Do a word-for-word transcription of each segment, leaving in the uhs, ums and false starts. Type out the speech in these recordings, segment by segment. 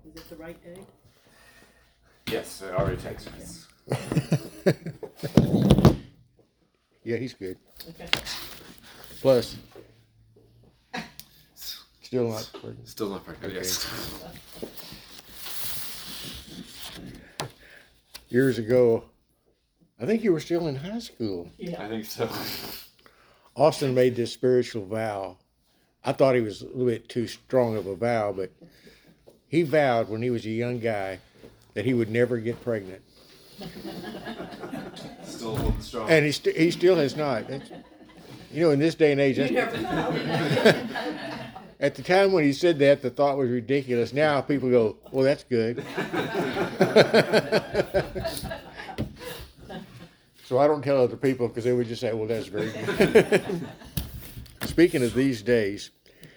Is it the right day? Yes, I already texted us. Yeah, he's good. Okay. Plus, still not pregnant. Still not pregnant, Okay. yes. Years ago, I think you were still in high school. Yeah. I think so. Austin made this spiritual vow. I thought he was a little bit too strong of a vow, but he vowed when he was a young guy that he would never get pregnant. Still holding strong. And he, st- he still has not. That's, you know, in this day and age, You that's, never know. at the time when he said that, the thought was ridiculous. Now people go, well, that's good. So I don't tell other people because they would just say, well, that's very good. Speaking of these days,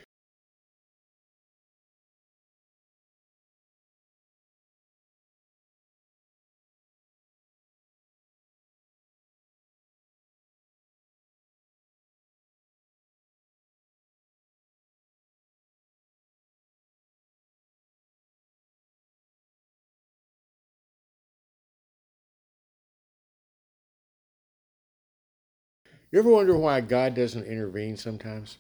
you ever wonder why God doesn't intervene sometimes?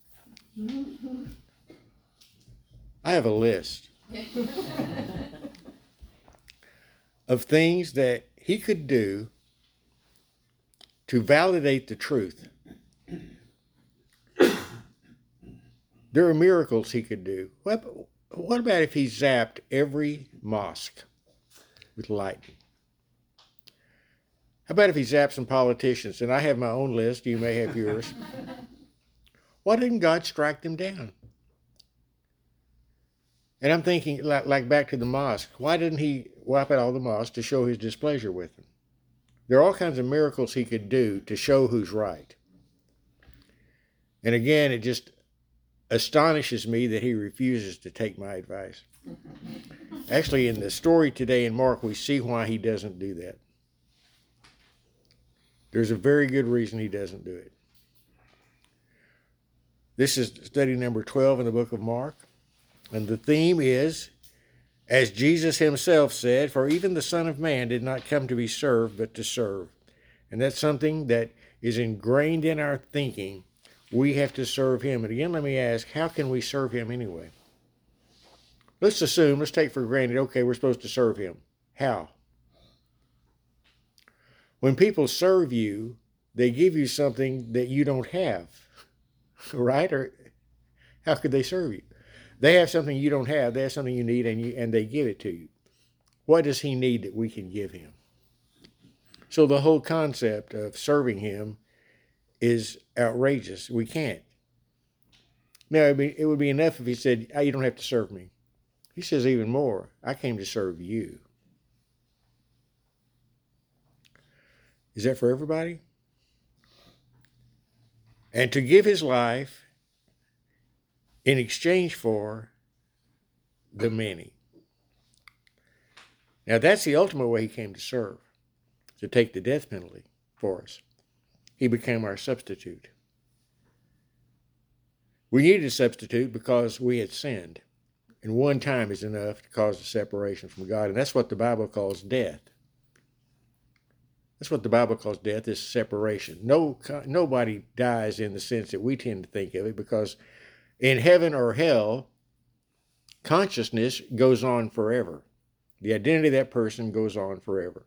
I have a list of things that he could do to validate the truth. There are miracles he could do. What, what about if he zapped every mosque with lightning? How about if he zapped some politicians? And I have my own list. You may have yours. Why didn't God strike them down? And I'm thinking, like, like back to the mosque, why didn't he wipe out all the mosques to show his displeasure with them? There are all kinds of miracles he could do to show who's right. And again, it just astonishes me that he refuses to take my advice. Actually, in the story today in Mark, we see why he doesn't do that. There's a very good reason he doesn't do it. This is study number twelve in the book of Mark. And the theme is, as Jesus himself said, for even the Son of Man did not come to be served, but to serve. And that's something that is ingrained in our thinking. We have to serve him. And again, let me ask, how can we serve him anyway? Let's assume, let's take for granted, okay, we're supposed to serve him. How? When people serve you, they give you something that you don't have, right? Or how could they serve you? They have something you don't have. They have something you need, and you and they give it to you. What does he need that we can give him? So the whole concept of serving him is outrageous. We can't. Now, it'd be, it would be enough if he said, oh, you don't have to serve me. He says even more, I came to serve you. Is that for everybody? And to give his life in exchange for the many. Now that's the ultimate way he came to serve, to take the death penalty for us. He became our substitute. We needed a substitute because we had sinned. And one time is enough to cause a separation from God. And that's what the Bible calls death. That's what the Bible calls death, is separation. No, nobody dies in the sense that we tend to think of it, because in heaven or hell, consciousness goes on forever. The identity of that person goes on forever.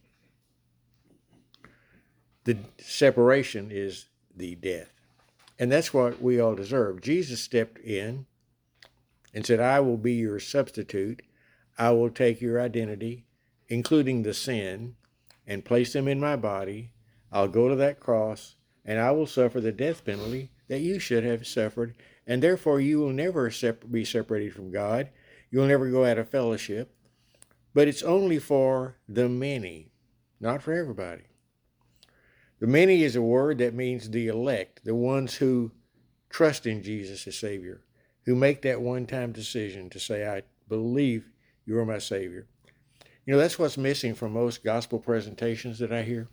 The separation is the death. And that's what we all deserve. Jesus stepped in and said, I will be your substitute. I will take your identity, including the sin, and place them in my body. I'll go to that cross, and I will suffer the death penalty that you should have suffered, and therefore you will never be separated from God. You'll never go out of fellowship. But it's only for the many, not for everybody. The many is a word that means the elect, the ones who trust in Jesus as Savior, who make that one-time decision to say, I believe you are my Savior. You know, that's what's missing from most gospel presentations that I hear.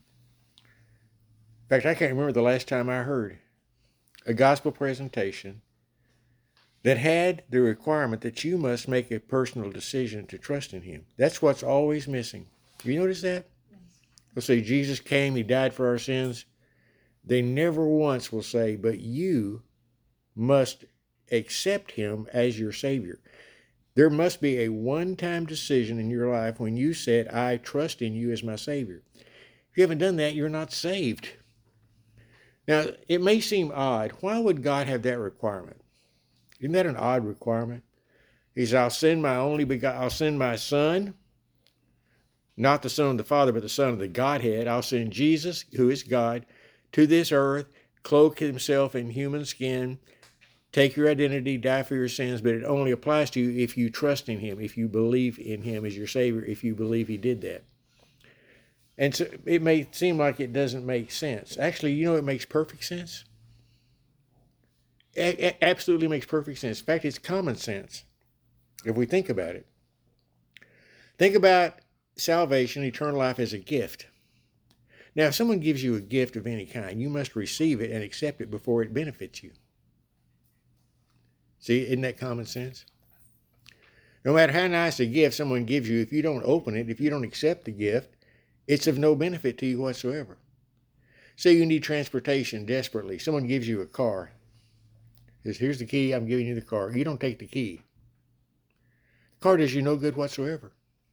In fact, I can't remember the last time I heard a gospel presentation that had the requirement that you must make a personal decision to trust in him. That's what's always missing. You notice that? Let's say Jesus came, he died for our sins. They never once will say, but you must accept him as your Savior. There must be a one-time decision in your life when you said, I trust in you as my Savior. If you haven't done that, you're not saved. Now, it may seem odd. Why would God have that requirement? Isn't that an odd requirement? He says, I'll send my only begotten, I'll send my Son, not the Son of the Father, but the Son of the Godhead. I'll send Jesus, who is God, to this earth, cloak himself in human skin, take your identity, die for your sins, but it only applies to you if you trust in him, if you believe in him as your Savior, if you believe he did that. And so it may seem like it doesn't make sense. Actually, you know, it makes perfect sense. It absolutely makes perfect sense. In fact, it's common sense if we think about it. Think about salvation, eternal life as a gift. Now, if someone gives you a gift of any kind, you must receive it and accept it before it benefits you. See, isn't that common sense? No matter how nice a gift someone gives you, if you don't open it, if you don't accept the gift, it's of no benefit to you whatsoever. Say you need transportation desperately. Someone gives you a car. Says, here's the key, I'm giving you the car. You don't take the key. The car does you no good whatsoever.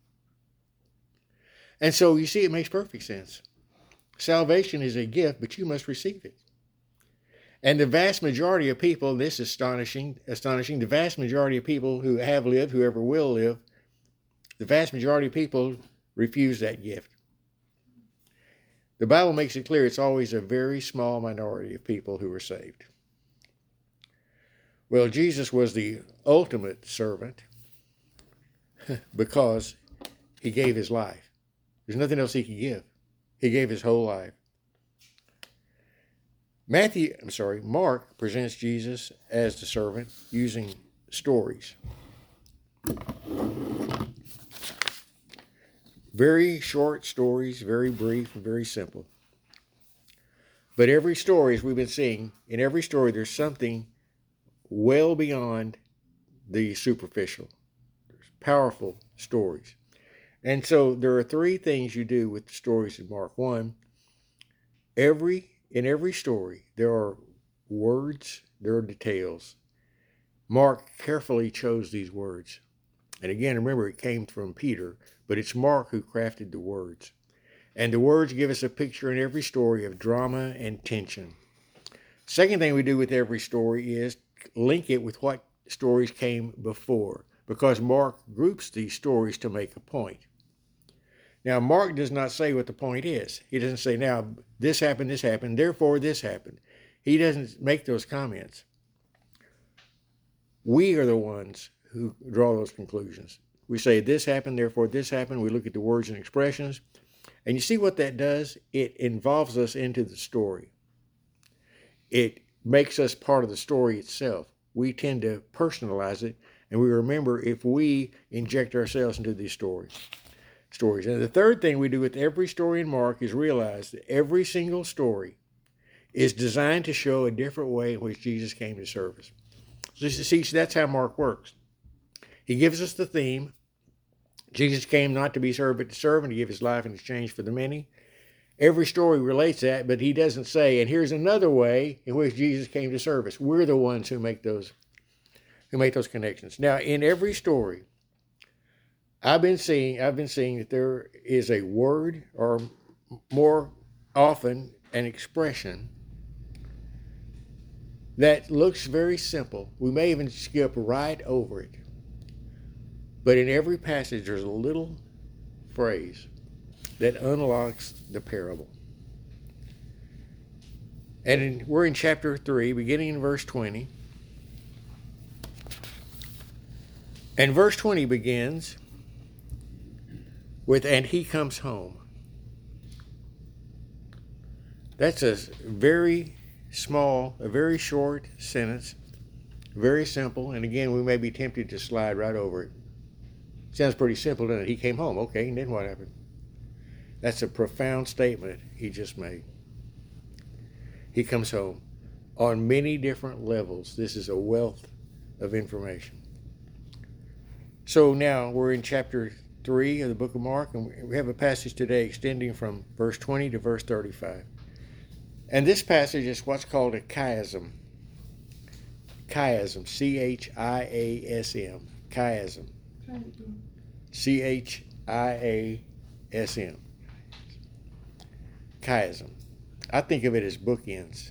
And so you see, it makes perfect sense. Salvation is a gift, but you must receive it. And the vast majority of people, this is astonishing, astonishing, the vast majority of people who have lived, whoever will live, the vast majority of people refuse that gift. The Bible makes it clear it's always a very small minority of people who are saved. Well, Jesus was the ultimate servant because he gave his life. There's nothing else he could give. He gave his whole life. Matthew, I'm sorry, Mark presents Jesus as the servant using stories. Very short stories, very brief, very simple. But every story, as we've been seeing, in every story there's something well beyond the superficial. There's powerful stories. And so there are three things you do with the stories in Mark. One, every in every story there are words, there are details. Mark carefully chose these words. And again, remember, it came from Peter, but it's Mark who crafted the words. And the words give us a picture in every story of drama and tension. Second thing we do with every story is link it with what stories came before, because Mark groups these stories to make a point. Now, Mark does not say what the point is. He doesn't say, now, this happened, this happened, therefore this happened. He doesn't make those comments. We are the ones who draw those conclusions. We say, this happened, therefore this happened. We look at the words and expressions. And you see what that does? It involves us into the story. It makes us part of the story itself. We tend to personalize it, and we remember if we inject ourselves into these stories. stories. And the third thing we do with every story in Mark is realize that every single story is designed to show a different way in which Jesus came to serve us. So see, that's how Mark works. He gives us the theme. Jesus came not to be served, but to serve, and to give his life in exchange for the many. Every story relates that, but he doesn't say, and here's another way in which Jesus came to serve us. We're the ones who make those, who make those connections. Now, in every story, I've been seeing, I've been seeing that there is a word, or more often an expression, that looks very simple. We may even skip right over it. But in every passage, there's a little phrase that unlocks the parable. And in, we're in chapter three, beginning in verse twenty. And verse twenty begins with, and he comes home. That's a very small, a very short sentence, very simple. And again, we may be tempted to slide right over it. Sounds pretty simple, doesn't it? He came home. Okay, and then what happened? That's a profound statement he just made. He comes home. On many different levels, this is a wealth of information. So now we're in chapter three of the book of Mark, and we have a passage today extending from verse twenty to verse thirty-five. And this passage is what's called a chiasm. Chiasm, C H I A S M, chiasm. C H I A S M. Chiasm. I think of it as bookends.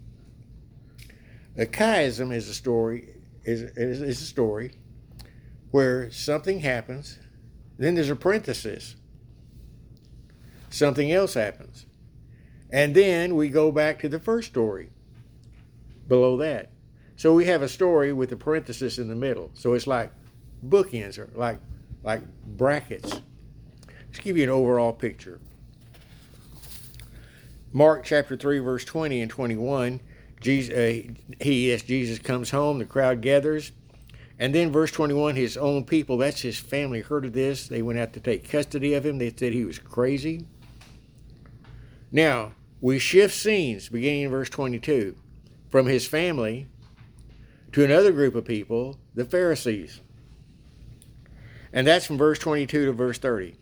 A chiasm is a story, is, is, is a story where something happens, then there's a parenthesis. Something else happens. And then we go back to the first story below that. So we have a story with a parenthesis in the middle. So it's like bookends, or like, like brackets. Let's give you an overall picture. Mark chapter three, verse twenty and twenty-one, Jesus, uh, he, yes, Jesus comes home, the crowd gathers. And then verse twenty-one, his own people, that's his family, heard of this. They went out to take custody of him. They said he was crazy. Now, we shift scenes beginning in verse twenty-two from his family to another group of people, the Pharisees. And that's from verse twenty-two to verse thirty.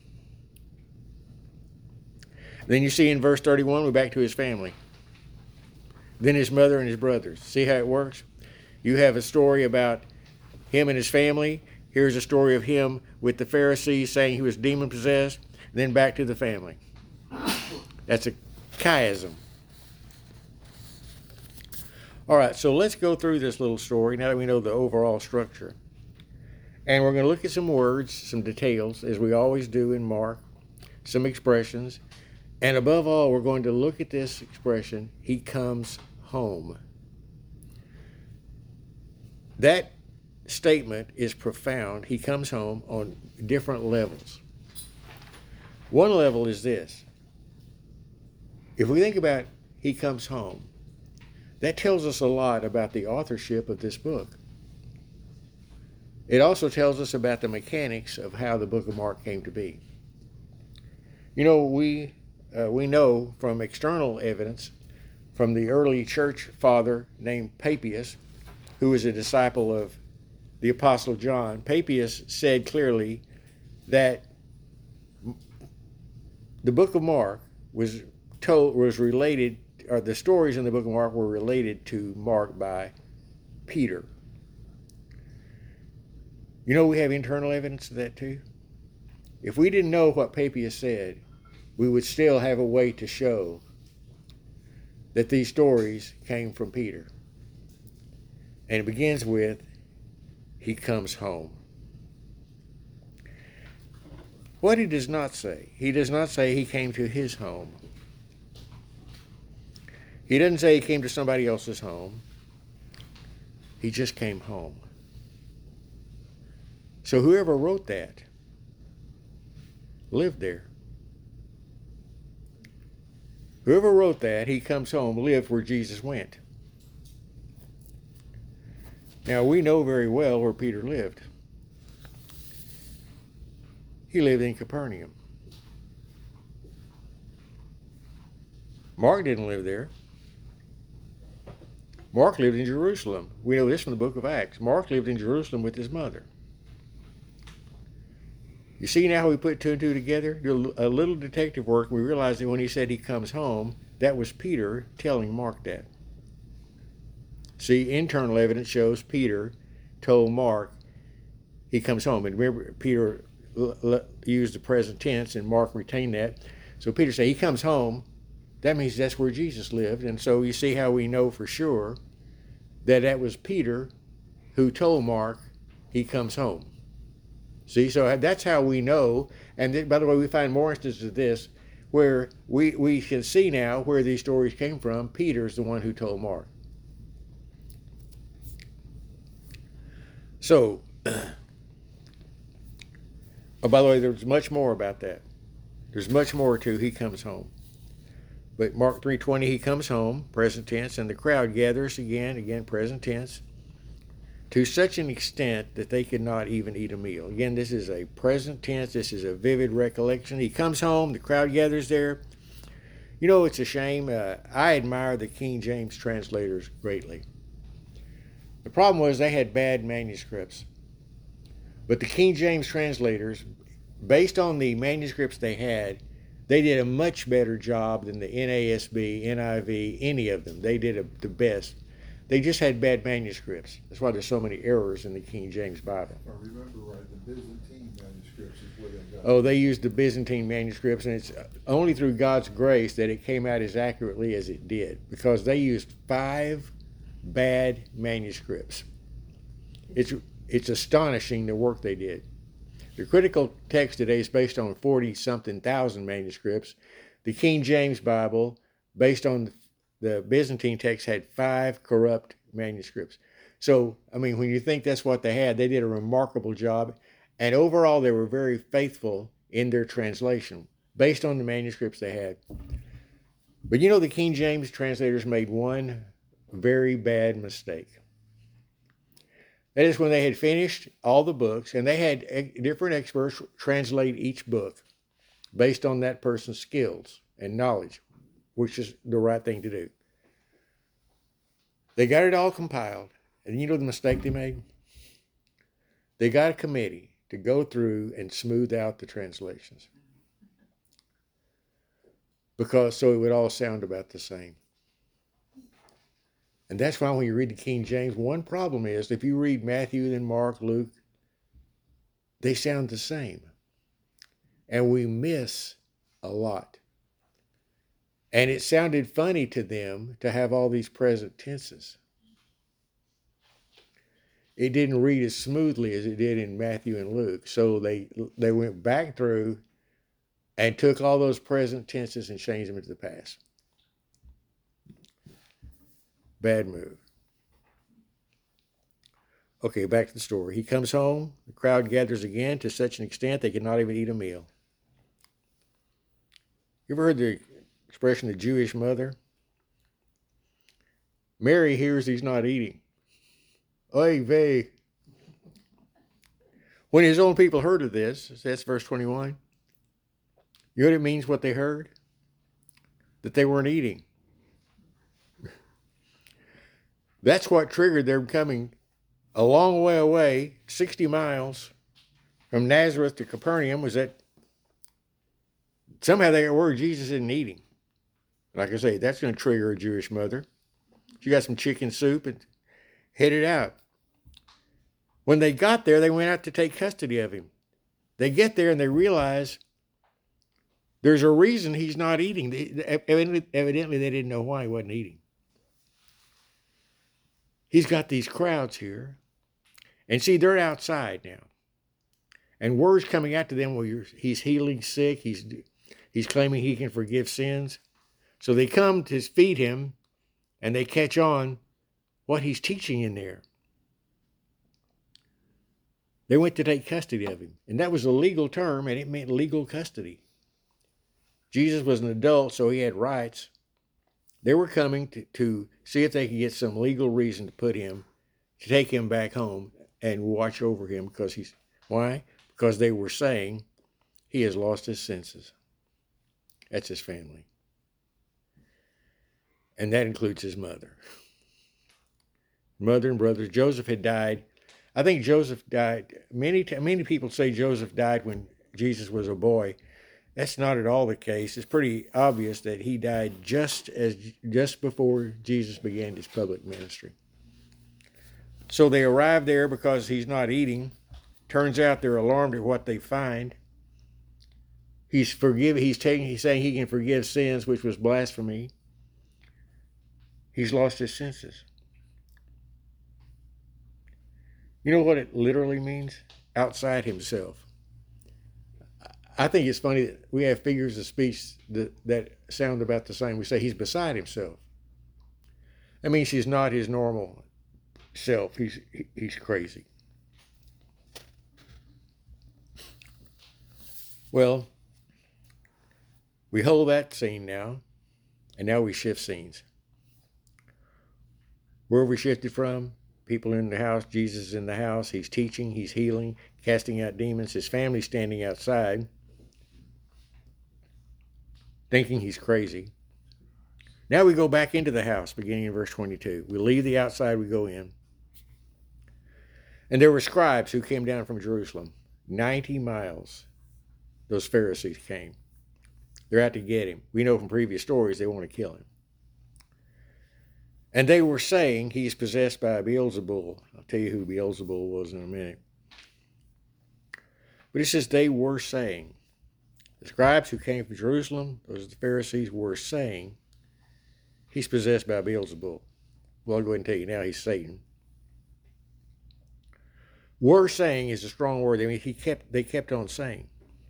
Then you see in verse thirty-one, we're back to his family. Then his mother and his brothers. See how it works? You have a story about him and his family. Here's a story of him with the Pharisees saying he was demon-possessed. Then back to the family. That's a chiasm. All right, so let's go through this little story now that we know the overall structure. And we're going to look at some words, some details, as we always do in Mark, some expressions. And above all, we're going to look at this expression, he comes home. That statement is profound. He comes home on different levels. One level is this. If we think about he comes home, that tells us a lot about the authorship of this book. It also tells us about the mechanics of how the book of Mark came to be. You know, we uh, we know from external evidence from the early church father named Papias, who was a disciple of the Apostle John. Papias said clearly that the book of Mark was told was related, or the stories in the book of Mark were related to Mark by Peter. You know, we have internal evidence of that too. If we didn't know what Papias said, we would still have a way to show that these stories came from Peter. And it begins with, he comes home. What he does not say, he does not say he came to his home. He doesn't say he came to somebody else's home. He just came home. So whoever wrote that lived there. Whoever wrote that, he comes home, lived where Jesus went. Now, we know very well where Peter lived. He lived in Capernaum. Mark didn't live there. Mark lived in Jerusalem. We know this from the book of Acts. Mark lived in Jerusalem with his mother. You see now how we put two and two together? Do a little detective work, and we realize that when he said he comes home, that was Peter telling Mark that. See, internal evidence shows Peter told Mark he comes home. And remember, Peter l- l- used the present tense, and Mark retained that. So Peter said he comes home. That means that's where Jesus lived. And so you see how we know for sure that that was Peter who told Mark he comes home. See, so that's how we know. And then, by the way, we find more instances of this where we, we can see now where these stories came from. Peter's the one who told Mark. So, oh, by the way, there's much more about that. There's much more to he comes home. But Mark three twenty, he comes home, present tense, and the crowd gathers again, again, present tense, to such an extent that they could not even eat a meal. Again, this is a present tense. This is a vivid recollection. He comes home. The crowd gathers there. You know, it's a shame. Uh, I admire the King James translators greatly. The problem was they had bad manuscripts. But the King James translators, based on the manuscripts they had, they did a much better job than the N A S B, N I V, any of them. They did a, the best. They just had bad manuscripts. That's why there's so many errors in the King James Bible. If I remember right, the Byzantine manuscripts is where they got. Oh, they used the Byzantine manuscripts, and it's only through God's grace that it came out as accurately as it did, because they used five bad manuscripts. It's it's astonishing the work they did. The critical text today is based on forty-something thousand manuscripts. The King James Bible, based on the Byzantine text, had five corrupt manuscripts. So, I mean, when you think that's what they had, they did a remarkable job. And overall, they were very faithful in their translation, based on the manuscripts they had. But you know, the King James translators made one very bad mistake. That is, when they had finished all the books, and they had different experts translate each book based on that person's skills and knowledge, which is the right thing to do. They got it all compiled, and you know the mistake they made? They got a committee to go through and smooth out the translations, because so it would all sound about the same. And that's why when you read the King James, one problem is if you read Matthew and Mark, Luke, they sound the same. And we miss a lot. And it sounded funny to them to have all these present tenses. It didn't read as smoothly as it did in Matthew and Luke. So they they went back through and took all those present tenses and changed them into the past. Bad move. Okay, back to the story. He comes home. The crowd gathers again to such an extent they cannot even eat a meal. You ever heard the expression, the Jewish mother? Mary hears he's not eating. Oy vey. When his own people heard of this, that's verse twenty-one, you know what it means, what they heard? That they weren't eating. That's what triggered their coming a long way away, sixty miles from Nazareth to Capernaum, was that somehow they got word Jesus isn't eating. Like I say, that's going to trigger a Jewish mother. She got some chicken soup and headed out. When they got there, they went out to take custody of him. They get there and they realize there's a reason he's not eating. They, evidently, evidently, they didn't know why he wasn't eating. He's got these crowds here. And see, they're outside now. And word's coming out to them, well, you're, he's healing sick. He's, he's claiming he can forgive sins. So they come to feed him, and they catch on what he's teaching in there. They went to take custody of him. And that was a legal term, and it meant legal custody. Jesus was an adult, so he had rights. They were coming to, to see if they could get some legal reason to put him, to take him back home and watch over him, because he's, why? Because they were saying he has lost his senses. That's his family. And that includes his mother. Mother and brothers. Joseph had died. I think Joseph died, many many people say Joseph died when Jesus was a boy. That's not at all the case. It's pretty obvious that he died just as just before Jesus began his public ministry. So they arrive there because he's not eating. Turns out they're alarmed at what they find. He's forgive. He's taking. He's saying he can forgive sins, which was blasphemy. He's lost his senses. You know what it literally means? Outside himself. I think it's funny that we have figures of speech that, that sound about the same. We say he's beside himself. That means he's not his normal self. He's he's crazy. Well, we hold that scene now, and now we shift scenes. Where have we shifted from? People in the house, Jesus is in the house, he's teaching, he's healing, casting out demons, his family's standing outside, thinking he's crazy. Now we go back into the house, beginning in verse twenty-two. We leave the outside, we go in. And there were scribes who came down from Jerusalem, ninety miles. Those Pharisees came. They're out to get him. We know from previous stories they want to kill him. And they were saying he's possessed by Beelzebul. I'll tell you who Beelzebul was in a minute. But it says they were saying. The scribes who came from Jerusalem, those are the Pharisees, were saying he's possessed by Beelzebul. Well, I'll go ahead and tell you now he's Satan. Were saying is a strong word. I mean, he kept, they kept on saying.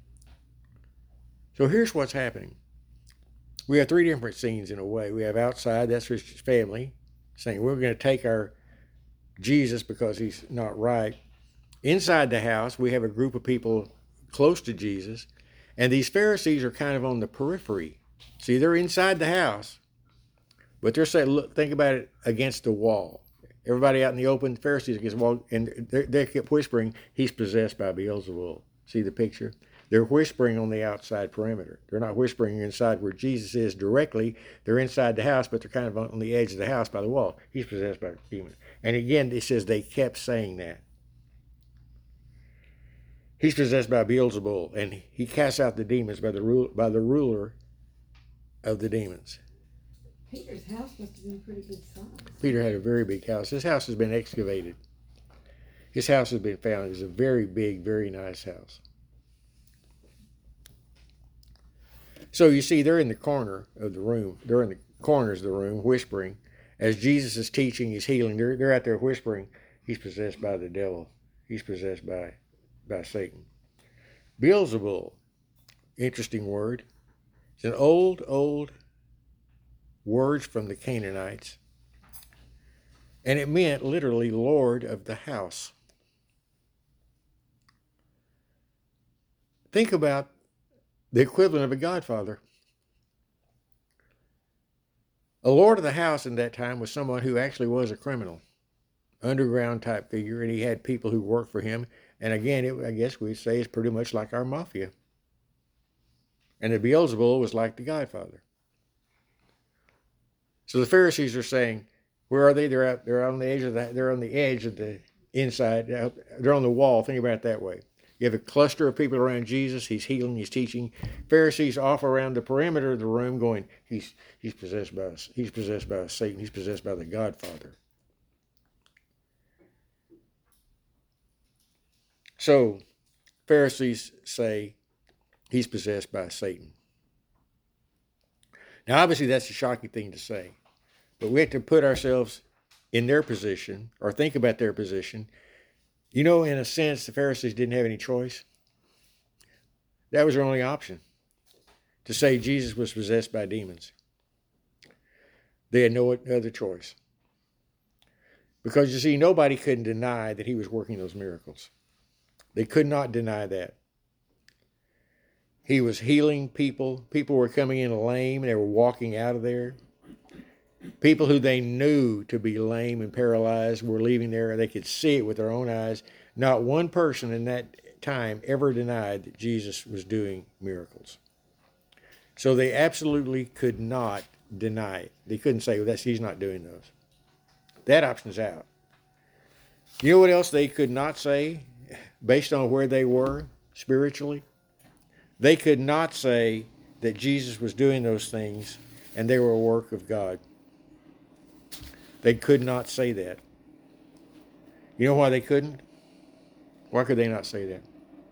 So here's what's happening. We have three different scenes in a way. We have outside, that's his family, saying we're going to take our Jesus because he's not right. Inside the house, we have a group of people close to Jesus, and these Pharisees are kind of on the periphery. See, they're inside the house, but they're saying, look, think about it, against the wall. Everybody out in the open, the Pharisees against the wall, and they kept whispering, he's possessed by Beelzebul. See the picture? They're whispering on the outside perimeter. They're not whispering inside where Jesus is directly. They're inside the house, but they're kind of on the edge of the house by the wall. He's possessed by a demon. And again, it says they kept saying that. He's possessed by Beelzebul, and he casts out the demons by the, by the ruler of the demons. Peter's house must have been pretty good size. Peter had a very big house. His house has been excavated. His house has been found. It's a very big, very nice house. So you see, they're in the corner of the room. They're in the corners of the room whispering. As Jesus is teaching, he's healing. They're, they're out there whispering, he's possessed by the devil. He's possessed by, by Satan. Beelzebul, interesting word. It's an old, old word from the Canaanites. And it meant literally Lord of the house. Think about the equivalent of a godfather. A lord of the house in that time was someone who actually was a criminal, underground type figure, and he had people who worked for him. And again, it, I guess we'd say it's pretty much like our mafia. And the Beelzebul was like the godfather. So the Pharisees are saying, where are they? They're out, they're on the edge of the, they're on the edge of the inside. They're on the wall. Think about it that way. You have a cluster of people around Jesus. He's healing, he's teaching. Pharisees off around the perimeter of the room going, he's he's possessed by us. He's possessed by Satan. He's possessed by the Godfather. So Pharisees say he's possessed by Satan. Now obviously that's a shocking thing to say, but we have to put ourselves in their position or think about their position. You know, in a sense, the Pharisees didn't have any choice. That was their only option, to say Jesus was possessed by demons. They had no other choice. Because, you see, nobody could deny that he was working those miracles. They could not deny that. He was healing people. People were coming in lame. They were walking out of there. People who they knew to be lame and paralyzed were leaving there. They could see it with their own eyes. Not one person in that time ever denied that Jesus was doing miracles. So they absolutely could not deny it. They couldn't say, well, that's, he's not doing those. That option's out. You know what else they could not say based on where they were spiritually? They could not say that Jesus was doing those things and they were a work of God. They could not say that. You know why they couldn't? Why could they not say that?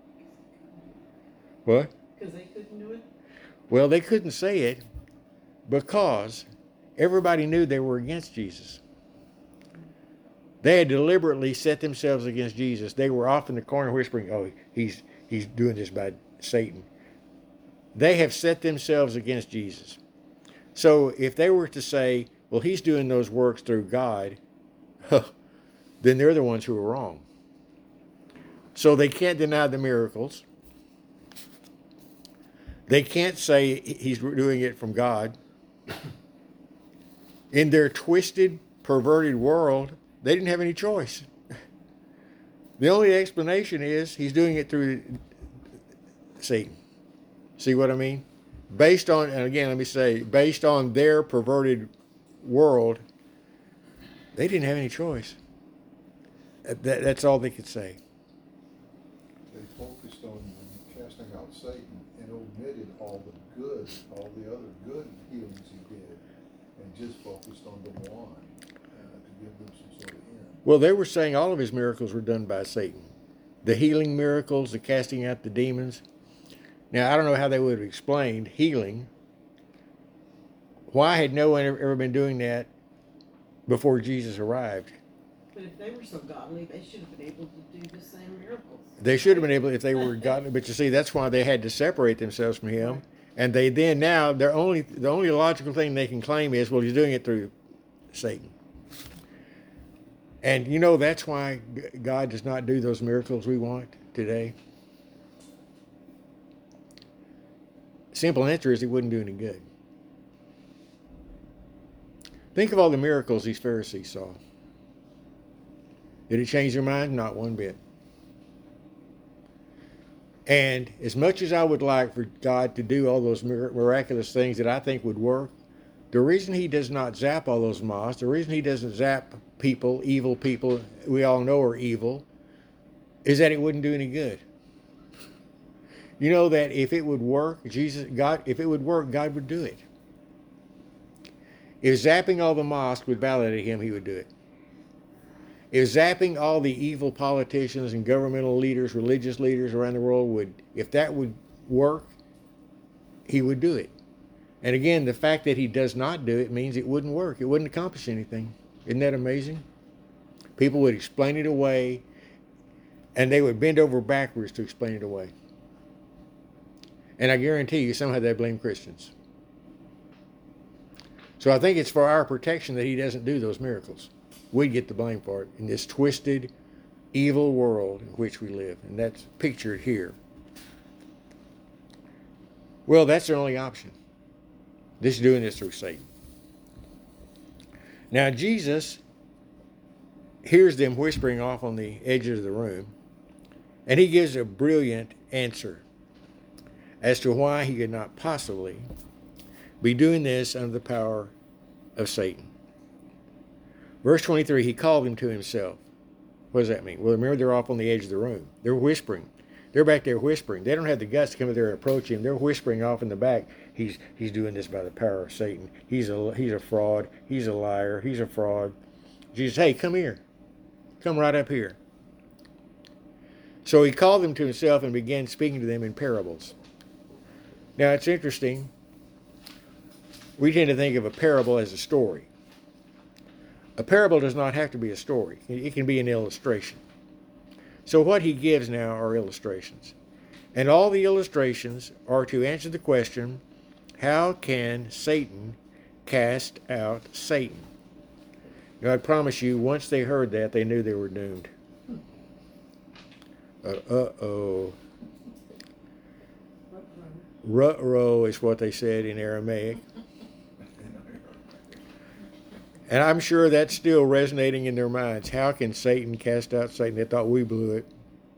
What? Because they couldn't do it? Well, they couldn't say it because everybody knew they were against Jesus. They had deliberately set themselves against Jesus. They were off in the corner whispering, oh, he's, he's doing this by Satan. They have set themselves against Jesus. So if they were to say, well, he's doing those works through God, then they're the ones who are wrong. So they can't deny the miracles. They can't say he's doing it from God. In their twisted, perverted world, they didn't have any choice. The only explanation is he's doing it through Satan. See what I mean? Based on, and again, let me say, based on their perverted world, they didn't have any choice. That, that's all they could say. They focused on casting out Satan and omitted all the good, all the other good healings he did, and just focused on the one uh, to give them some sort of end. Well, they were saying all of his miracles were done by Satan. The healing miracles, the casting out the demons. Now, I don't know how they would have explained healing. Why had no one ever been doing that before Jesus arrived? But if they were so godly, they should have been able to do the same miracles. They should have been able, if they were godly, but you see, that's why they had to separate themselves from him. And they then now, their only, the only logical thing they can claim is, well, he's doing it through Satan. And you know, that's why God does not do those miracles we want today. Simple answer is it wouldn't do any good. Think of all the miracles these Pharisees saw. Did it change their mind? Not one bit. And as much as I would like for God to do all those miraculous things that I think would work, the reason he does not zap all those mosques, the reason he doesn't zap people, evil people we all know are evil, is that it wouldn't do any good. You know that if it would work, Jesus, God, if it would work, God would do it. If zapping all the mosques would validate him, he would do it. If zapping all the evil politicians and governmental leaders, religious leaders around the world would, if that would work, he would do it. And again, the fact that he does not do it means it wouldn't work. It wouldn't accomplish anything. Isn't that amazing? People would explain it away, and they would bend over backwards to explain it away. And I guarantee you, somehow they blame Christians. So I think it's for our protection that he doesn't do those miracles. We get the blame for it in this twisted, evil world in which we live. And that's pictured here. Well, that's their only option. This is doing this through Satan. Now, Jesus hears them whispering off on the edges of the room, and he gives a brilliant answer as to why he could not possibly be doing this under the power of Satan. Verse twenty-three, he called them to himself. What does that mean? Well, remember, they're off on the edge of the room. They're whispering. They're back there whispering. They don't have the guts to come in there and approach him. They're whispering off in the back. He's he's doing this by the power of Satan. He's a he's a fraud. He's a liar. He's a fraud. Jesus, hey, come here. Come right up here. So he called them to himself and began speaking to them in parables. Now, it's interesting. We tend to think of a parable as a story. A parable does not have to be a story. It can be an illustration. So what he gives now are illustrations. And all the illustrations are to answer the question, how can Satan cast out Satan? Now, I promise you, once they heard that, they knew they were doomed. Uh, uh-oh. Ruh-roh is what they said in Aramaic. And I'm sure that's still resonating in their minds. How can Satan cast out Satan? They thought we blew it.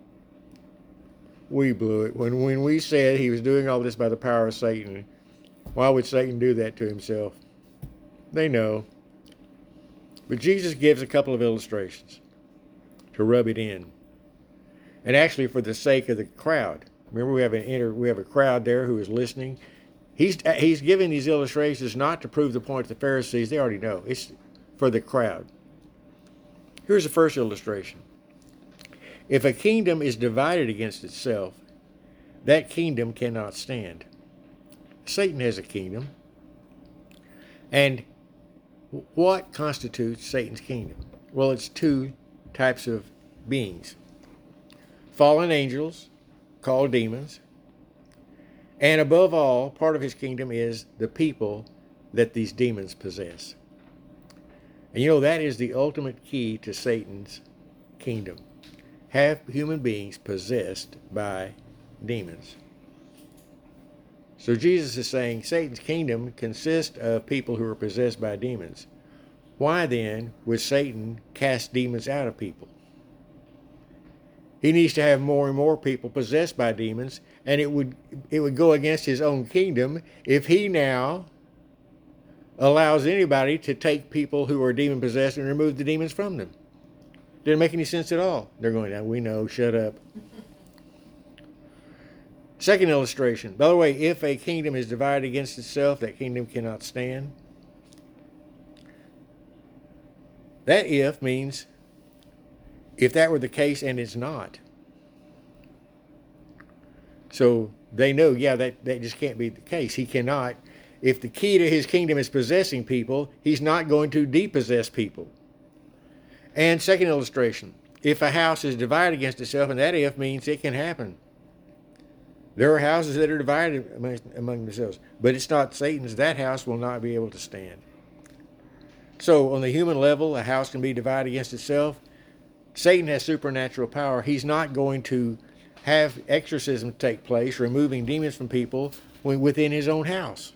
We blew it. When, when we said he was doing all this by the power of Satan, why would Satan do that to himself? They know. But Jesus gives a couple of illustrations to rub it in. And actually for the sake of the crowd. Remember, we have an inter, we have a crowd there who is listening. He's he's giving these illustrations not to prove the point to the Pharisees. They already know. It's for the crowd. Here's the first illustration. If a kingdom is divided against itself, that kingdom cannot stand. Satan has a kingdom. And what constitutes Satan's kingdom? Well, it's two types of beings. Fallen angels, called demons. And above all, part of his kingdom is the people that these demons possess. And you know, that is the ultimate key to Satan's kingdom. Have human beings possessed by demons. So Jesus is saying Satan's kingdom consists of people who are possessed by demons. Why then would Satan cast demons out of people? He needs to have more and more people possessed by demons, and it would it would go against his own kingdom if he now allows anybody to take people who are demon possessed and remove the demons from them. Didn't make any sense at all. They're going, now we know, shut up. Second illustration. By the way, if a kingdom is divided against itself, that kingdom cannot stand. That if means if that were the case, and it's not. So they know, yeah, that, that just can't be the case. He cannot. If the key to his kingdom is possessing people, he's not going to depossess people. And second illustration. If a house is divided against itself, and that if means it can happen. There are houses that are divided among, among themselves, but it's not Satan's. That house will not be able to stand. So on the human level, a house can be divided against itself. Satan has supernatural power. He's not going to have exorcism take place, removing demons from people when within his own house.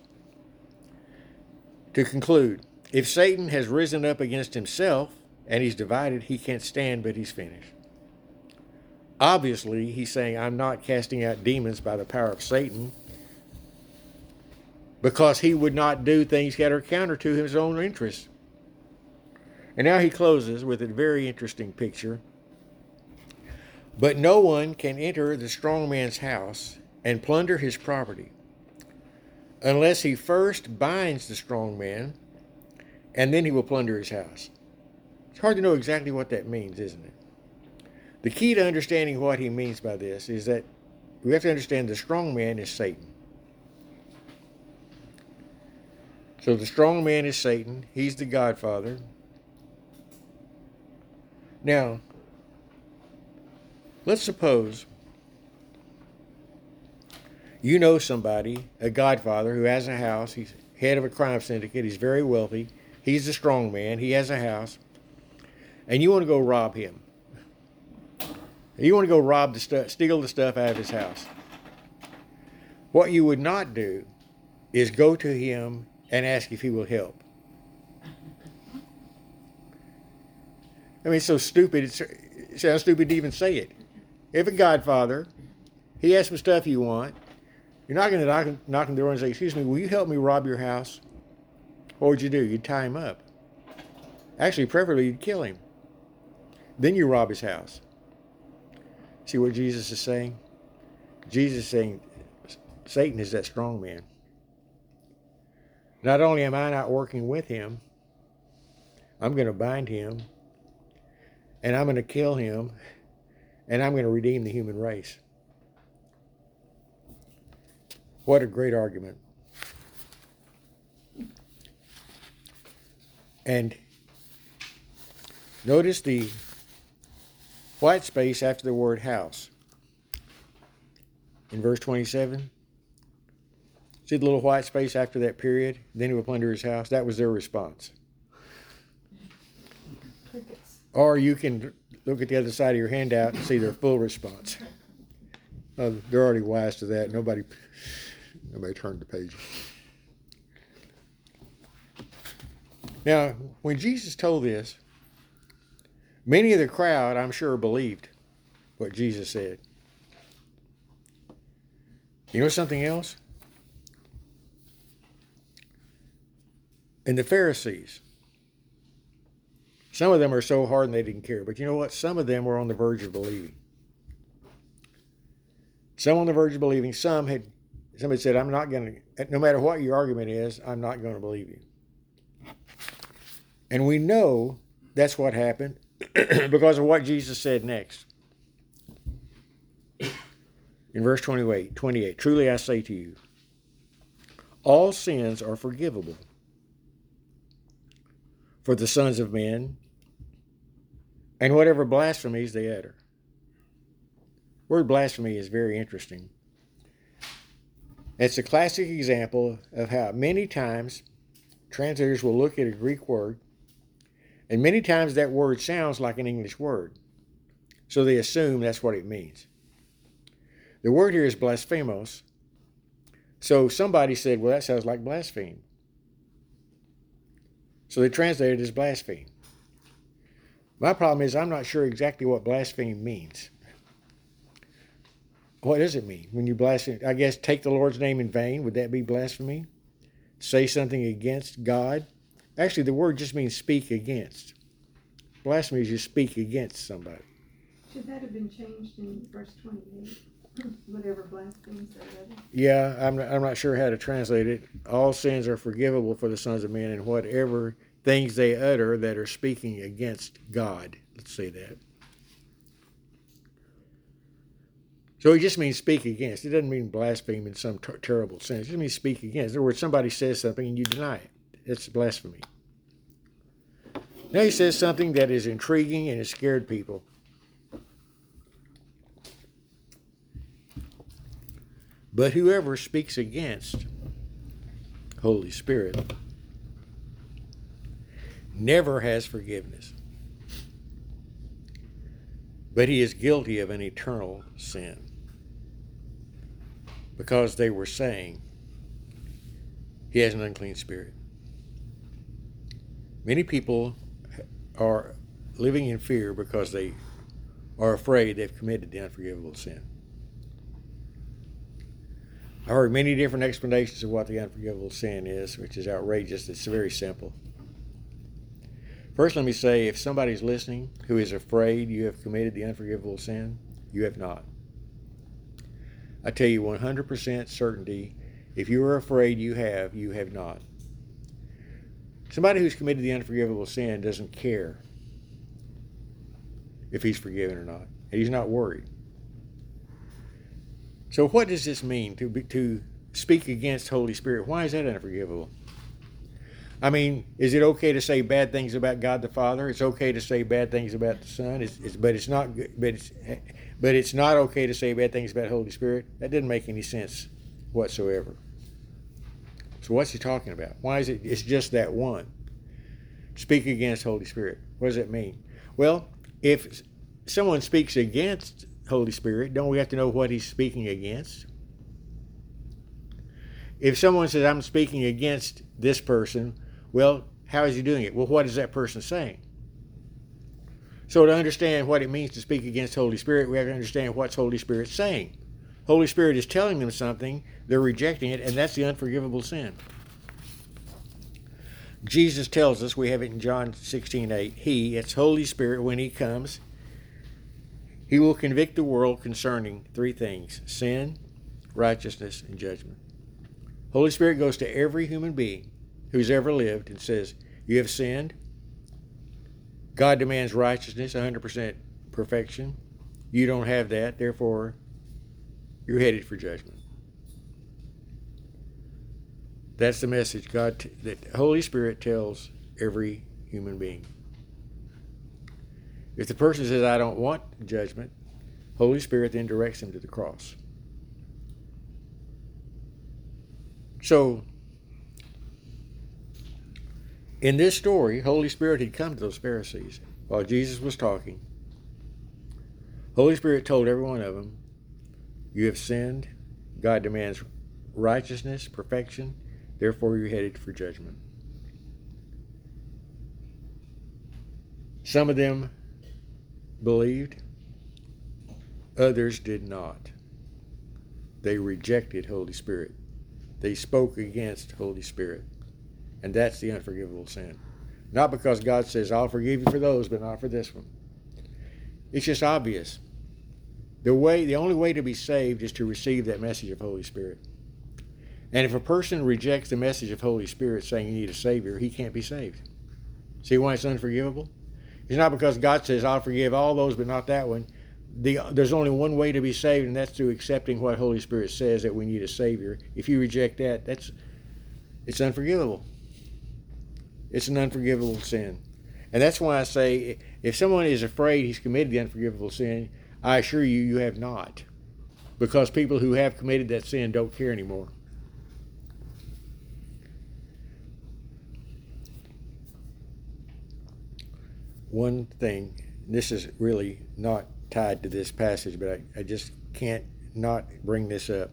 To conclude, if Satan has risen up against himself and he's divided, he can't stand, but he's finished. Obviously, he's saying, I'm not casting out demons by the power of Satan, because he would not do things that are counter to his own interests. And now he closes with a very interesting picture. But no one can enter the strong man's house and plunder his property unless he first binds the strong man, and then he will plunder his house. It's hard to know exactly what that means, isn't it? The key to understanding what he means by this is that we have to understand the strong man is Satan. So the strong man is Satan. He's the godfather. Now, let's suppose you know somebody, a godfather, who has a house. He's head of a crime syndicate. He's very wealthy. He's the strong man. He has a house. And you want to go rob him. You want to go rob the stuff, steal the stuff out of his house. What you would not do is go to him and ask if he will help. I mean, it's so stupid. It's, it sounds stupid to even say it. If a godfather, he has some stuff you want, you're not going to knock, knock on the door and say, excuse me, will you help me rob your house? What would you do? You'd tie him up. Actually, preferably, you'd kill him. Then you rob his house. See what Jesus is saying? Jesus is saying Satan is that strong man. Not only am I not working with him, I'm going to bind him, and I'm going to kill him, and I'm going to redeem the human race. What a great argument. And notice the white space after the word house. In verse twenty-seven, see the little white space after that period? Then he will plunder his house. That was their response. Crickets. Or you can look at the other side of your handout and see their full response. Uh, they're already wise to that. Nobody, nobody turned the page. Now, when Jesus told this, many of the crowd, I'm sure, believed what Jesus said. You know something else? And the Pharisees, some of them are so hardened they didn't care. But you know what? Some of them were on the verge of believing. Some on the verge of believing. Some had, somebody said, I'm not going to, no matter what your argument is, I'm not going to believe you. And we know that's what happened because of what Jesus said next. In verse twenty-eight, twenty-eight, truly I say to you, all sins are forgivable for the sons of men, and whatever blasphemies they utter. Word blasphemy is very interesting. It's a classic example of how many times translators will look at a Greek word, and many times that word sounds like an English word, so they assume that's what it means. The word here is blasphemos, so somebody said, well, that sounds like blaspheme. So they translated it as blaspheme. My problem is I'm not sure exactly what blaspheme means. What does it mean when you blaspheme? I guess take the Lord's name in vain. Would that be blasphemy? Say something against God? Actually, the word just means speak against. blasphemy is you speak against somebody. Should that have been changed in verse twenty-eight? Whatever blasphemies or whatever. Yeah, I'm I'm not sure how to translate it. All sins are forgivable for the sons of men, and whatever things they utter that are speaking against God. Let's say that. So it just means speak against. It doesn't mean blaspheme in some ter- terrible sense. It just means speak against. In other words, somebody says something and you deny it. It's blasphemy. Now he says something that is intriguing and has scared people. But whoever speaks against Holy Spirit never has forgiveness, but he is guilty of an eternal sin, because they were saying he has an unclean spirit. Many people are living in fear because they are afraid they've committed the unforgivable sin. I heard many different explanations of what the unforgivable sin is, which is outrageous. It's very simple. First, let me say, if somebody's listening who is afraid you have committed the unforgivable sin, you have not. I tell you one hundred percent certainty, if you are afraid you have, you have not. Somebody who's committed the unforgivable sin doesn't care if he's forgiven or not. He's not worried. So what does this mean, to be, to speak against Holy Spirit? Why is that unforgivable? I mean, is it okay to say bad things about God the Father? It's okay to say bad things about the Son, it's, it's, but it's not. But it's, but it's not okay to say bad things about Holy Spirit. That didn't make any sense whatsoever. So what's he talking about? Why is it? It's just that one. Speak against Holy Spirit. What does that mean? Well, if someone speaks against Holy Spirit, don't we have to know what he's speaking against? If someone says, I'm speaking against this person, well, how is he doing it? Well, what is that person saying? So to understand what it means to speak against Holy Spirit, we have to understand what's Holy Spirit saying. Holy Spirit is telling them something, they're rejecting it, and that's the unforgivable sin. Jesus tells us, we have it in John sixteen eight, He, it's Holy Spirit, when He comes, He will convict the world concerning three things: sin, righteousness, and judgment. Holy Spirit goes to every human being who's ever lived and says, you have sinned. God demands righteousness, one hundred percent perfection. You don't have that, therefore you're headed for judgment. That's the message God t- that Holy Spirit tells every human being. If the person says, I don't want judgment, Holy Spirit then directs them to the cross. So, in this story, Holy Spirit had come to those Pharisees while Jesus was talking. Holy Spirit told every one of them, you have sinned. God demands righteousness, perfection. Therefore, you're headed for judgment. Some of them believed. Others did not. They rejected Holy Spirit. They spoke against Holy Spirit. And that's the unforgivable sin. Not because God says, I'll forgive you for those, but not for this one. It's just obvious. The way, the only way to be saved is to receive that message of Holy Spirit. And if a person rejects the message of Holy Spirit saying you need a Savior, he can't be saved. See why it's unforgivable? It's not because God says, I'll forgive all those, but not that one. The, there's only one way to be saved, and that's through accepting what Holy Spirit says, that we need a Savior. If you reject that, that's it's unforgivable. It's an unforgivable sin. And that's why I say, if someone is afraid he's committed the unforgivable sin, I assure you, you have not. Because people who have committed that sin don't care anymore. One thing, this is really not tied to this passage, but I, I just can't not bring this up.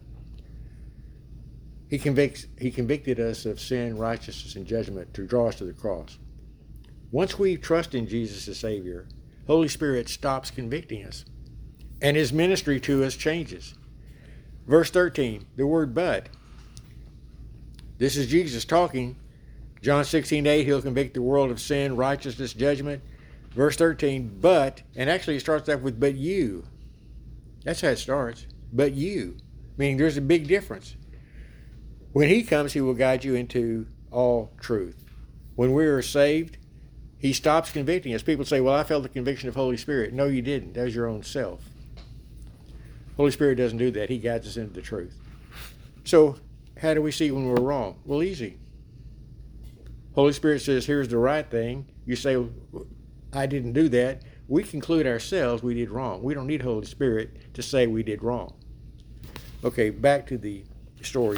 He convicts, he convicted us of sin, righteousness, and judgment to draw us to the cross. Once we trust in Jesus as Savior, Holy Spirit stops convicting us, and His ministry to us changes. Verse thirteen, the word but. This is Jesus talking. John sixteen eight, He'll convict the world of sin, righteousness, judgment. Verse thirteen, but, and actually it starts off with but you. That's how it starts. But you. Meaning there's a big difference. When he comes, he will guide you into all truth. When we are saved, he stops convicting us. People say, well, I felt the conviction of Holy Spirit. No, you didn't. That was your own self. Holy Spirit doesn't do that. He guides us into the truth. So how do we see when we're wrong? Well, easy. Holy Spirit says, here's the right thing. You say, I didn't do that. We conclude ourselves we did wrong. We don't need Holy Spirit to say we did wrong. Okay, back to the story.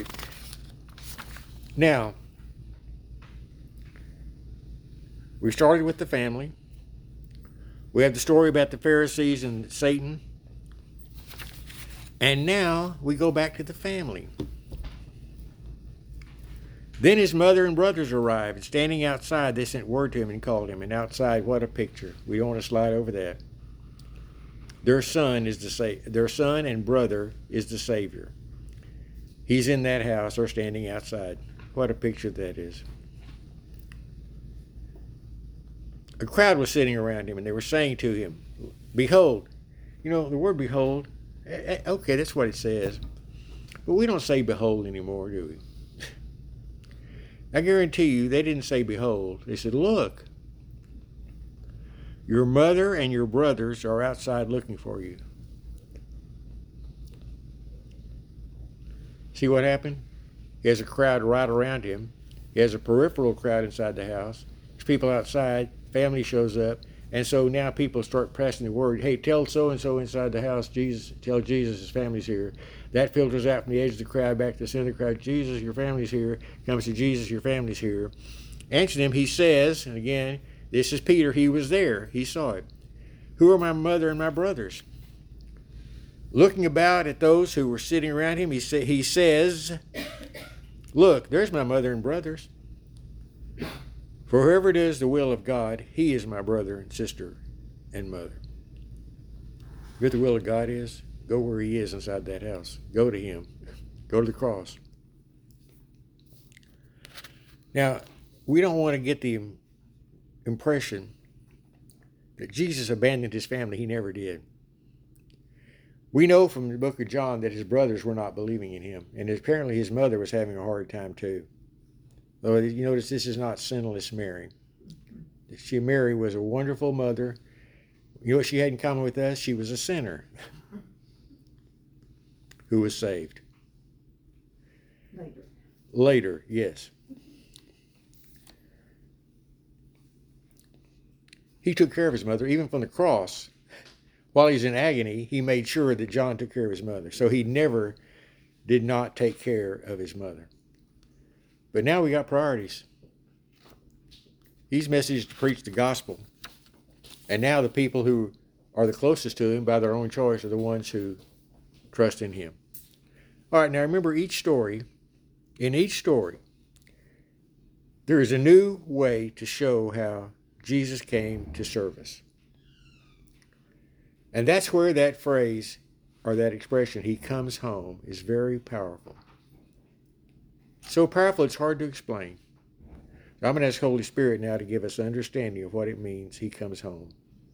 Now, we started with the family. We have the story about the Pharisees and Satan. And now we go back to the family. Then his mother and brothers arrived, and standing outside, they sent word to him and called him. And outside, what a picture. We don't want to slide over that. Their son is the sa- their son and brother is the Savior. He's in that house or standing outside. What a picture that is. A crowd was sitting around him, and they were saying to him, behold. You know, the word behold, okay, that's what it says. But we don't say behold anymore, do we? I guarantee you, they didn't say behold. They said, look. Your mother and your brothers are outside looking for you. See what happened? He has a crowd right around him. He has a peripheral crowd inside the house. There's people outside. Family shows up. And so now people start pressing the word, hey, tell so-and-so inside the house, Jesus, tell Jesus his family's here. That filters out from the edge of the crowd back to the center of the crowd. Jesus, your family's here. Comes to Jesus, your family's here. Answering him, he says, and again, this is Peter. He was there. He saw it. Who are my mother and my brothers? Looking about at those who were sitting around him, he, sa- he says, look, there's my mother and brothers. For whoever does the will of God, he is my brother and sister and mother. What the will of God is, go where he is inside that house. Go to him. Go to the cross. Now, we don't want to get the impression that Jesus abandoned his family. He never did. We know from the book of John that his brothers were not believing in him, and apparently his mother was having a hard time too. Though you notice this is not sinless Mary. She, Mary was a wonderful mother. You know what she had in common with us? She was a sinner who was saved. Later. Later, yes. He took care of his mother, even from the cross. While he's in agony, he made sure that John took care of his mother. So he never did not take care of his mother. But now we got priorities. He's messaged to preach the gospel. And now the people who are the closest to him by their own choice are the ones who trust in him. All right, now remember each story, in each story, there is a new way to show how Jesus came to serve us. And that's where that phrase or that expression, he comes home, is very powerful. So powerful it's hard to explain. I'm going to ask Holy Spirit now to give us understanding of what it means he comes home.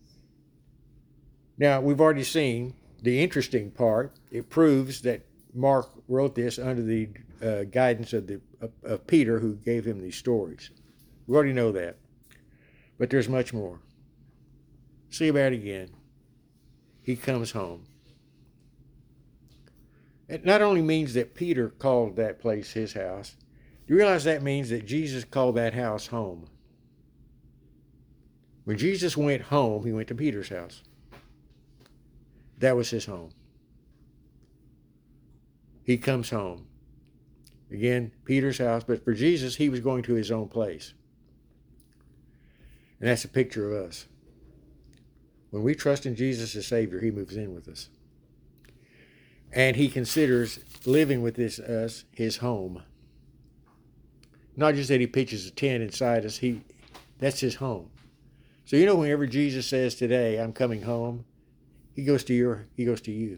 Now, we've already seen the interesting part. It proves that Mark wrote this under the uh, guidance of, the, of, of Peter, who gave him these stories. We already know that. But there's much more. See about it again. He comes home. It not only means that Peter called that place his house. Do you realize that means that Jesus called that house home? When Jesus went home, he went to Peter's house. That was his home. He comes home. Again, Peter's house, but for Jesus, he was going to his own place. And that's a picture of us. When we trust in Jesus as Savior, he moves in with us. And he considers living with this us his home. Not just that he pitches a tent inside us, he that's his home. So you know, whenever Jesus says today, I'm coming home, he goes to your he goes to you.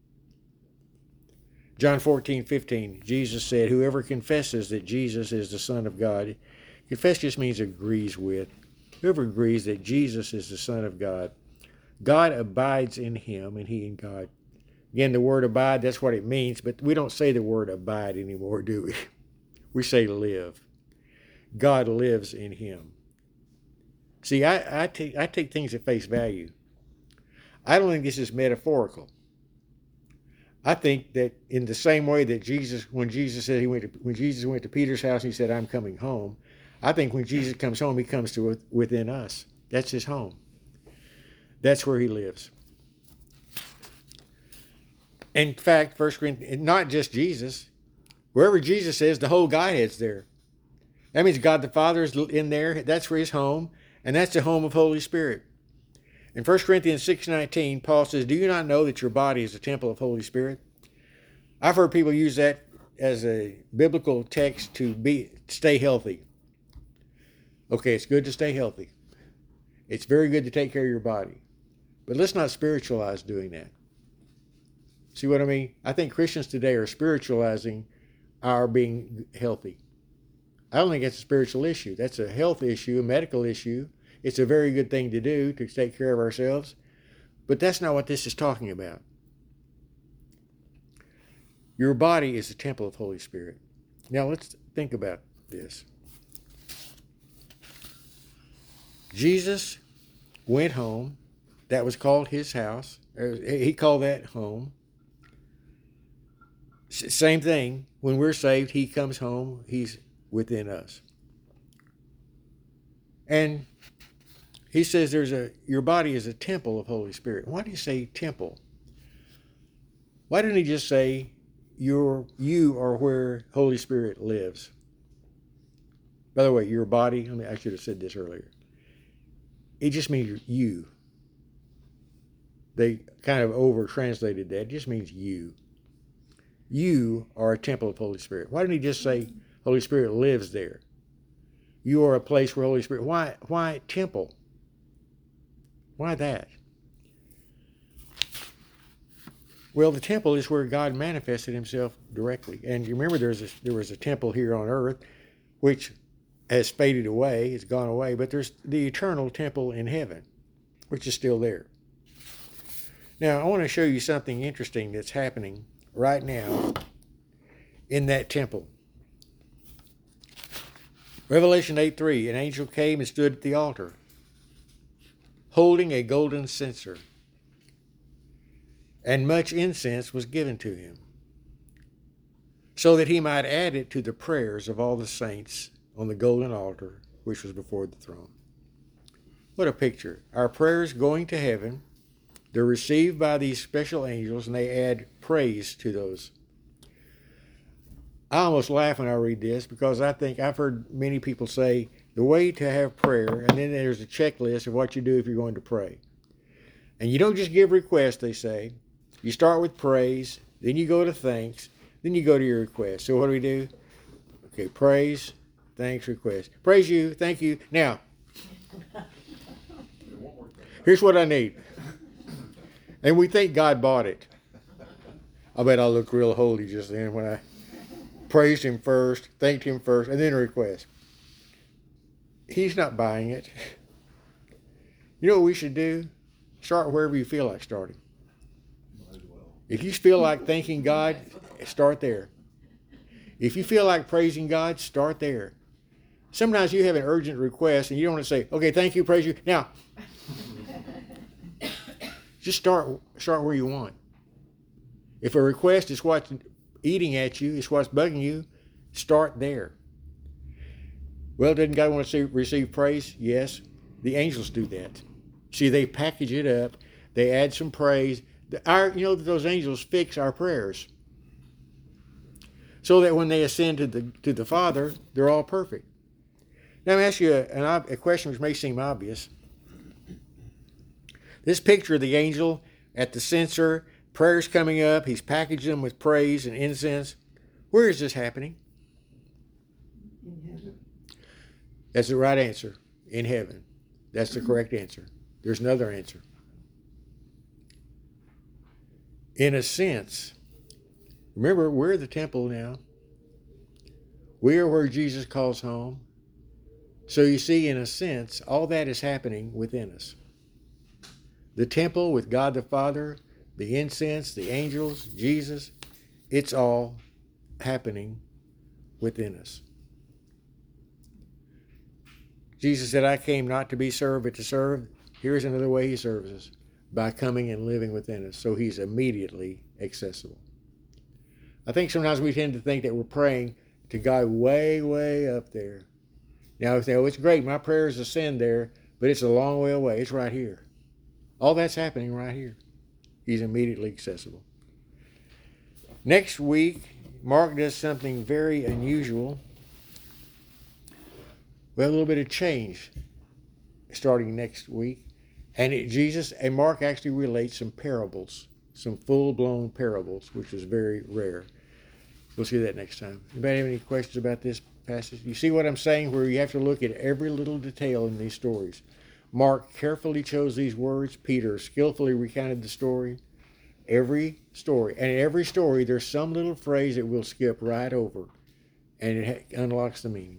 John fourteen fifteen, Jesus said, whoever confesses that Jesus is the Son of God, confess just means agrees with. Whoever agrees that Jesus is the Son of God, God abides in him and he in God. Again, the word abide, that's what it means, but we don't say the word abide anymore, do we? We say live. God lives in him. See, I, I, take, I take things at face value. I don't think this is metaphorical. I think that in the same way that Jesus, when Jesus said he went to, when Jesus went to Peter's house and he said, I'm coming home, I think when Jesus comes home, he comes to within us. That's his home. That's where he lives. In fact, First Corinthians, not just Jesus, wherever Jesus is, the whole Godhead's there. That means God the Father is in there. That's where his home, and that's the home of Holy Spirit. In First Corinthians six nineteen, Paul says, do you not know that your body is a temple of Holy Spirit? I've heard people use that as a biblical text to be stay healthy. Okay, it's good to stay healthy. It's very good to take care of your body. But let's not spiritualize doing that. See what I mean? I think Christians today are spiritualizing our being healthy. I don't think that's a spiritual issue. That's a health issue, a medical issue. It's a very good thing to do to take care of ourselves. But that's not what this is talking about. Your body is a temple of Holy Spirit. Now let's think about this. Jesus went home. That was called his house. He called that home. Same thing. When we're saved, he comes home. He's within us. And he says there's a your body is a temple of Holy Spirit. Why do you say temple? Why didn't he just say your you are where Holy Spirit lives? By the way, your body, I mean, I should have said this earlier. It just means you. They kind of over translated that. It just means you. You are a temple of Holy Spirit. Why didn't he just say Holy Spirit lives there? You are a place where Holy Spirit. Why, why temple? Why that? Well, the temple is where God manifested himself directly. And you remember there's a, there was a temple here on earth, which has faded away, it's gone away, but there's the eternal temple in heaven, which is still there. Now, I want to show you something interesting that's happening right now in that temple. Revelation eight three, an angel came and stood at the altar, holding a golden censer, and much incense was given to him, so that he might add it to the prayers of all the saints on the golden altar, which was before the throne. What a picture. Our prayers going to heaven, they're received by these special angels, and they add praise to those. I almost laugh when I read this, because I think I've heard many people say the way to have prayer, and then there's a checklist of what you do if you're going to pray. And you don't just give requests, they say. You start with praise, then you go to thanks, then you go to your request. So what do we do? Okay, praise, thanks, request. Praise you, thank you. Now, here's what I need. And we think God bought it. I bet I'll look real holy just then when I praised him first, thanked him first, and then a request. He's not buying it. You know what we should do? Start wherever you feel like starting. If you feel like thanking God, start there. If you feel like praising God, start there. Sometimes you have an urgent request and you don't want to say, okay, thank you, praise you. Now, just start start where you want. If a request is what's eating at you, is what's bugging you, start there. Well, doesn't God want to see, receive praise? Yes. The angels do that. See, they package it up. They add some praise. The, our, you know, those angels fix our prayers, so that when they ascend to the to the Father, they're all perfect. Now, I'm going to ask you a, a question which may seem obvious. This picture of the angel at the censer, prayers coming up, he's packaged them with praise and incense. Where is this happening? In heaven. That's the right answer. In heaven. That's the correct answer. There's another answer. In a sense, remember, we're the temple now. We are where Jesus calls home. So you see, in a sense, all that is happening within us. The temple with God the Father, the incense, the angels, Jesus, it's all happening within us. Jesus said, I came not to be served, but to serve. Here's another way he serves us, by coming and living within us. So he's immediately accessible. I think sometimes we tend to think that we're praying to God way, way up there. Now, we say, oh, it's great, my prayers ascend there, but it's a long way away. It's right here. All that's happening right here. He's immediately accessible. Next week, Mark does something very unusual. We have a little bit of change starting next week. And it, Jesus and Mark actually relates some parables, some full-blown parables, which is very rare. We'll see that next time. Anybody have any questions about this passage? You see what I'm saying, where you have to look at every little detail in these stories. Mark carefully chose these words. Peter skillfully recounted the story. Every story. And in every story, there's some little phrase that we'll skip right over, and it ha- unlocks the meaning.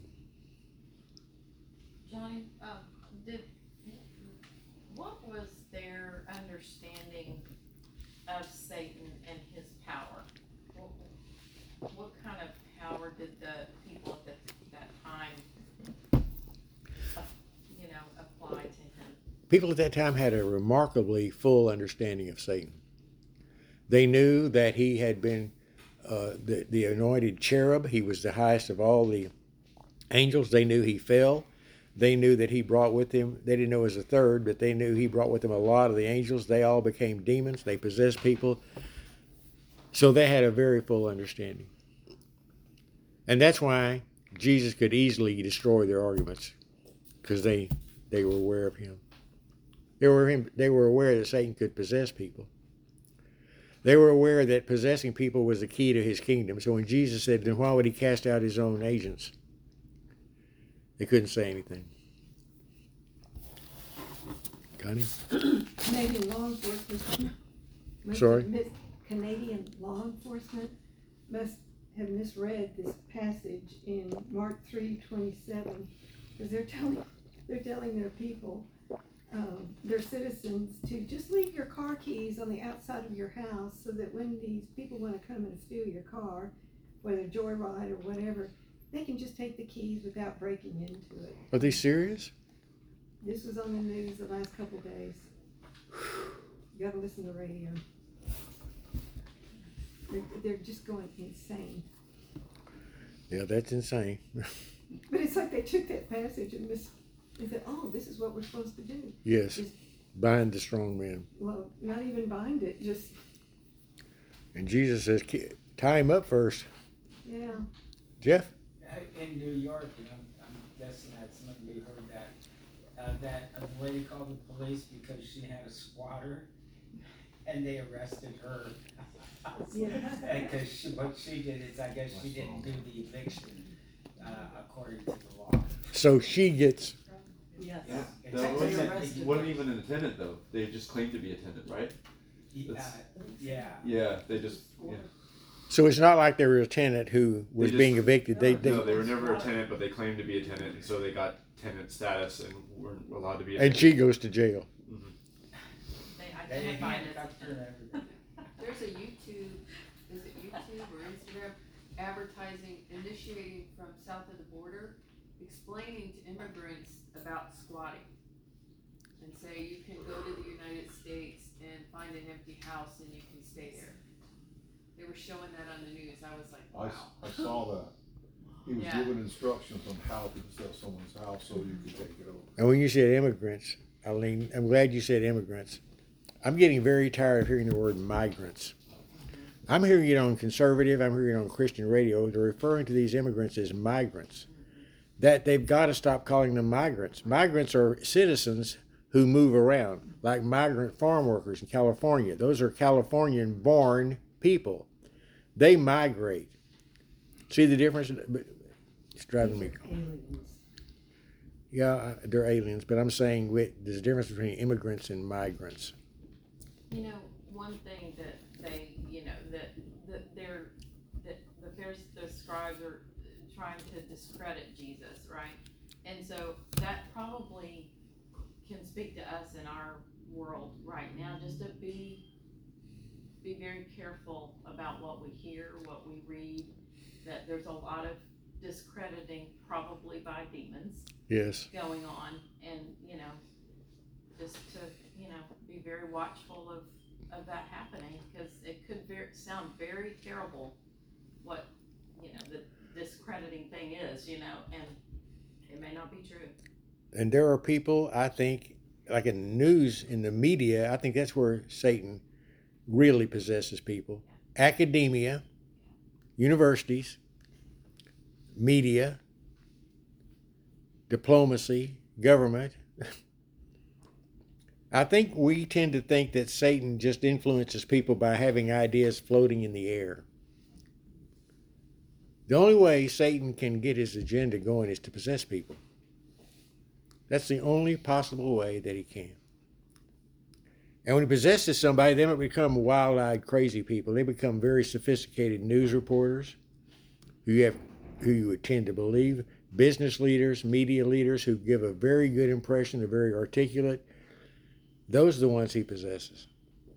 Johnny, um, did, what was their understanding of Satan and his power? What, what kind of power did the people at the, that time, uh, you know, apply to him? People at that time had a remarkably full understanding of Satan. They knew that he had been uh, the, the anointed cherub. He was the highest of all the angels. They knew he fell. They knew that he brought with him, they didn't know it was a third, but they knew he brought with him a lot of the angels. They all became demons. They possessed people. So they had a very full understanding. And that's why Jesus could easily destroy their arguments, because they, they were aware of him. They were, him. They were aware that Satan could possess people. They were aware that possessing people was the key to his kingdom. So when Jesus said, then why would he cast out his own agents? They couldn't say anything. Connie? Canadian law enforcement. must Sorry? have mis- Canadian law enforcement must have misread this passage in Mark three twenty-seven, because they're telling, they're telling their people, um, their citizens, to just leave your car keys on the outside of your house, so that when these people want to come and steal your car, whether joyride or whatever, they can just take the keys without breaking into it. Are they serious? This was on the news the last couple of days. You gotta listen to the radio. They're, they're just going insane. Yeah, that's insane. But it's like they took that passage and mis- and said, oh, this is what we're supposed to do. Yes. Just, Bind the strong man. well, not even bind it, just, And Jesus says, tie him up first. yeah. Jeff? In New York, and I'm, I'm guessing that some of you heard that, uh, that a lady called the police because she had a squatter, and they arrested her. Yeah. Because she, what she did is, I guess she didn't do the eviction, uh, according to the law. So she gets, Yes. Yeah. It's That actually wasn't, arrested it wasn't even an attendant though. They just claimed to be a tenant, right? Uh, yeah. Yeah, they just. Yeah. so it's not like they were a tenant who was just- being evicted. They, they, No, they were never a tenant, but they claimed to be a tenant, and so they got tenant status and weren't allowed to be. A and tenant. she goes to jail. They They identified it as handcuffed her and everything. There's a YouTube, is it YouTube or Instagram, advertising, initiating from south of the border, explaining to immigrants about squatting. And say you can go to the United States and find an empty house and you can stay there. They were showing that on the news, I was like, I, wow. s- I saw that. He was Yeah. giving instructions on how to sell someone's house so you could take it over. And when you said immigrants, Eileen, I'm glad you said immigrants. I'm getting very tired of hearing the word migrants. I'm hearing it on conservative, I'm hearing it on Christian radio. They're referring to these immigrants as migrants. That they've got to stop calling them migrants. Migrants are citizens who move around, like migrant farm workers in California. Those are Californian-born people. They migrate. See the difference? It's driving me. Aliens. Yeah, they're aliens, but I'm saying there's a difference between immigrants and migrants. You know, one thing that they, you know, that, that they're, that, that there's, the scribes are trying to discredit Jesus, right? And so that probably can speak to us in our world right now, just to be, be very careful about what we hear, what we read, that there's a lot of discrediting, probably by demons, Yes. going on, and, you know, just to, you know, be very watchful of, of that happening, because it could very, sound very terrible what, you know, the discrediting thing is, you know, and it may not be true. And there are people, I think, like in the news, in the media, I think that's where Satan really possesses people. Academia, universities, media, diplomacy, government. I think we tend to think that Satan just influences people by having ideas floating in the air. The only way Satan can get his agenda going is to possess people. That's the only possible way that he can. And when he possesses somebody, they don't become wild-eyed, crazy people. They become very sophisticated news reporters who you have, who you would tend to believe, business leaders, media leaders who give a very good impression, they're very articulate. Those are the ones he possesses.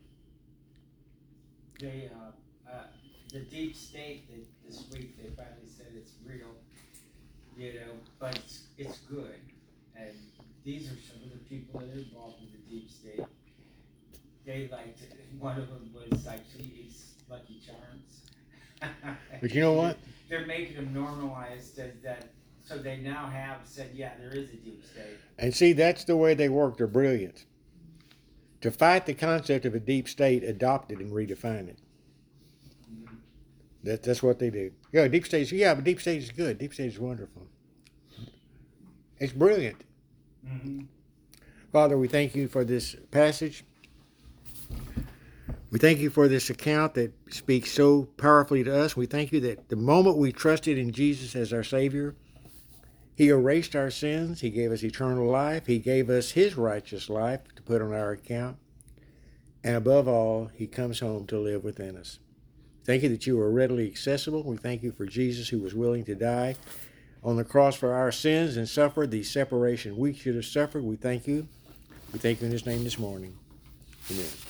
They, uh, uh, the deep state, that this week they finally said it's real, you know, but it's, it's good. And these are some of the people that are involved in the deep state. They liked it. One of them was actually it's Lucky Charms. But you know what? They're making them normalized as that, so they now have said, yeah, there is a deep state. And see, that's the way they work. They're brilliant. To fight the concept of a deep state, adopt it and redefine it. Mm-hmm. That, that's what they do. Yeah, deep state is, yeah, but deep state is good. Deep state is wonderful. It's brilliant. Mm-hmm. Father, we thank you for this passage. We thank you for this account that speaks so powerfully to us. We thank you that the moment we trusted in Jesus as our Savior, he erased our sins. He gave us eternal life. He gave us his righteous life to put on our account. And above all, he comes home to live within us. Thank you that you are readily accessible. We thank you for Jesus, who was willing to die on the cross for our sins and suffered the separation we should have suffered. We thank you. We thank you in his name this morning. Amen.